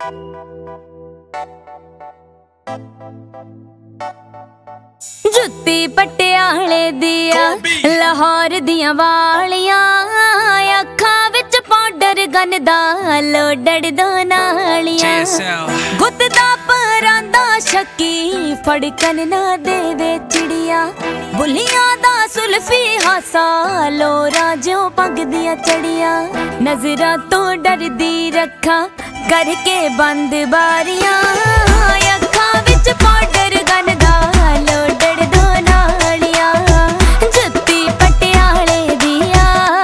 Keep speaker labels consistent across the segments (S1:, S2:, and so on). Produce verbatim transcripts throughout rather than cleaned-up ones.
S1: जुत्ती पटियाले दिया लाहौर दियां वालियां अखां विच पाउडर गनदा लोडड़ दो नालियां गुत दा परांदा शक्की फड़कन ना देवे चिड़िया बुलियां दा सुल्फी हासा लोरा जो पग दिया चढ़िया नजरा तो डरदी रखा करके बंद बारियां अखां विच पाउडर गनदा लोडड़ दो नालियां जुत्ती पटियाले दिया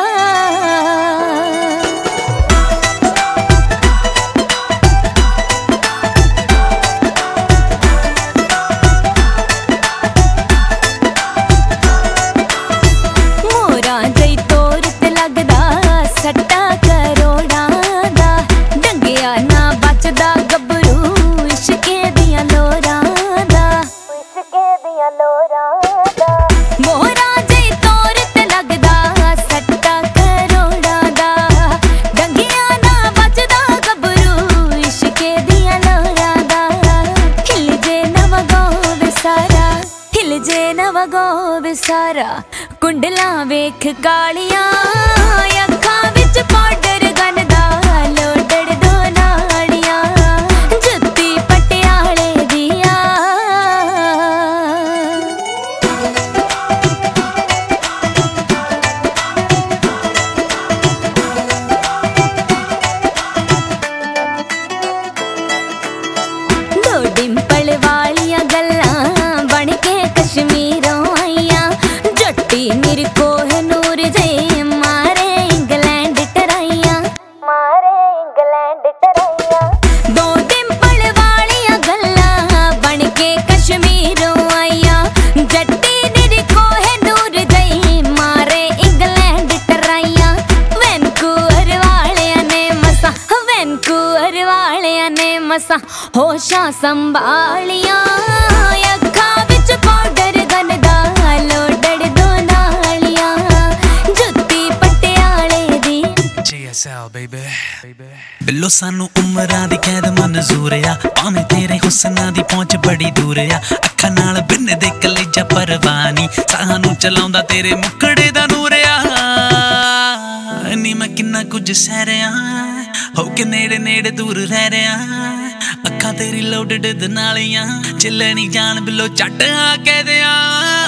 S1: मोरा जई तोर ते लगदा सट्टा करोड़ां दा डंगिया ना बचदा गबरू इश्के दियां लोरां दा इश्के दियां लोरां दा मोरा जई तोर ते लगदा सट्टा करोड़ां दा डंगिया ना बचदा गबरू इश्के दियां लोरां दा हिल जे नवगो विसारा हिल जे नवगो विसारा कुंडला वेख कालियां अखां विच पाउडर गनदा लोडड़ दो नालियां जुत्ती पटियाले दिया दो डिंपल वालियां गल्लां बन के कश्मीरों आईयां जट्टी मेरे को है नूर जय मारे इंग्लैंड टराइयां मारे इंग्लैंड टराइयां दो डिंपल वालियां गल्लां बन के कश्मीरों आईयां जट्टी मेरे को है नूर जय मारे इंग्लैंड टराइयां वैनकूवर वालियां ने मसा वैनकूवर वालियां ने मसा होशां संभालियां अखां विच पाउडर गनदा लोडड़ दो नालियां जुत्ती पटियाले दी
S2: J S L baby बिल्लो सानू उमरां दी कैद मंजूर आ भावें तेरे हुस्नां दी पहुंच बड़ी दूर आ अखां नाल बिन दे कलेजा परवानी सानू चलाउंदा तेरे मुखड़े दा नूर आ नी मैं किन्ना कुछ सह रहा हो के नेड़े नेड़े दूर रह रहा अखां तेरी लोडड़ दे नालियां चिल्ले नी जान बिल्लो झट आ कह दियां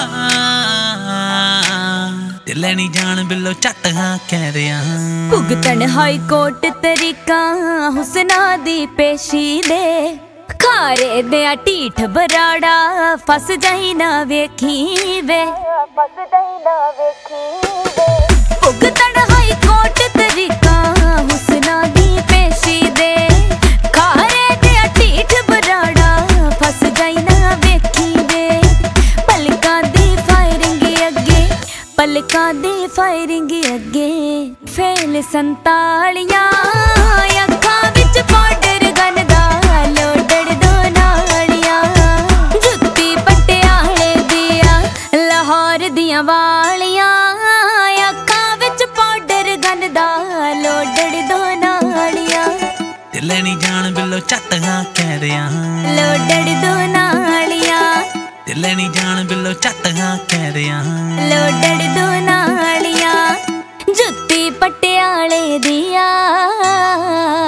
S2: चिल्ले नी जान बिल्लो झट आ कह दियां
S1: भुगतन हाई कोर्ट तरीका हुस्ना दी पेशी दे खारे दे ढीठ बराड़ा फस जाई ना वेखी वे फस जाई ना वेखी वे भुगतन हाई कोर्ट तरीका हुस्ना दी पेशी दे खारे दे ढीठ बराड़ा फस जाई ना वेखी वे पलकां दी फायरिंग अगे पलकां दी फायरिंग अगे फेल संतालियां अखां विच पाउडर गनदा लोडड़ दो नालियां जुत्ती पटियाले दिया लाहौर दियां वालियां अखां विच पाउडर गनदा लोडड़ दो नालियां
S2: चिल्ले नी जान बिल्लो झट आ कह दियां
S1: लोडड़ दो नालियां
S2: चिल्ले नी जान बिल्लो झट आ कह दियां
S1: लोडड़ दो नालियां जुत्ती पटियाले दिया।